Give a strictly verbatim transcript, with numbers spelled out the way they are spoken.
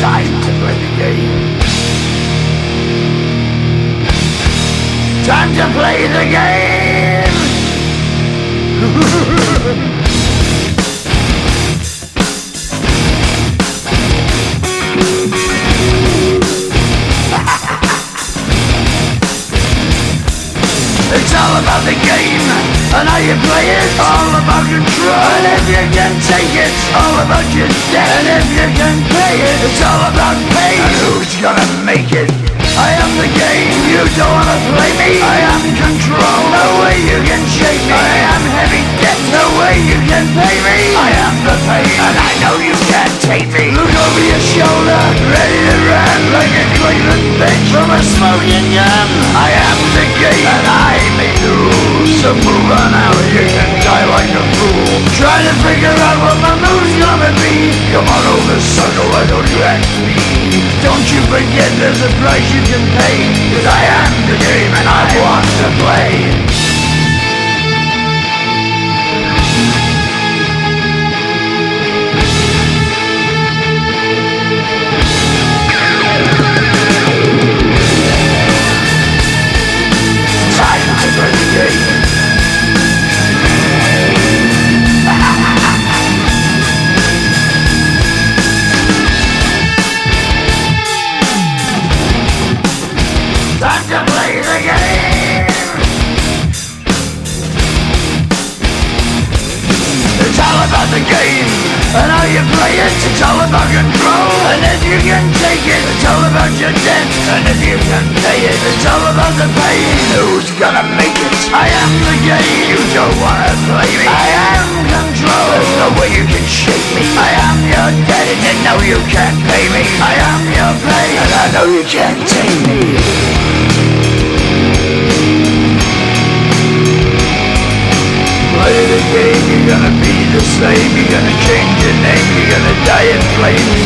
Time to play the game. Time to play the game. It's all about the game and how you play it. All about control, and if you can take it, all about your debt. And if you can pay it, it's all about pain. And who's gonna make it? I am the game, you don't wanna play me. I am control, no way you can shake me. I am heavy debt, no way you can pay me. I am the pain, and I know you can't take me. Look over your shoulder, ready to run like a Cleveland bitch from a smoking gun. I am the game, and I may lose. So move on out, you can die like a fool trying to figure out what my move's gonna be. Come on over, sucker, why don't you ask me? Don't you forget there's a price you can pay, 'cause I am the game and I want to play. Time to play the game. Time to play the game. It's all about the game and how you play it. It's all about control, and if you can take it, it's all about your debt. And if you can pay it, it's all about the pain. Who's gonna make it? I am the game, you don't wanna play me. I am control, there's no way you can shake me. I am your debt, and you know you can't pay me. I am your pain, and I know you can't take me. Play the game, you're gonna be the same. You're gonna change your name, you're gonna die in flames.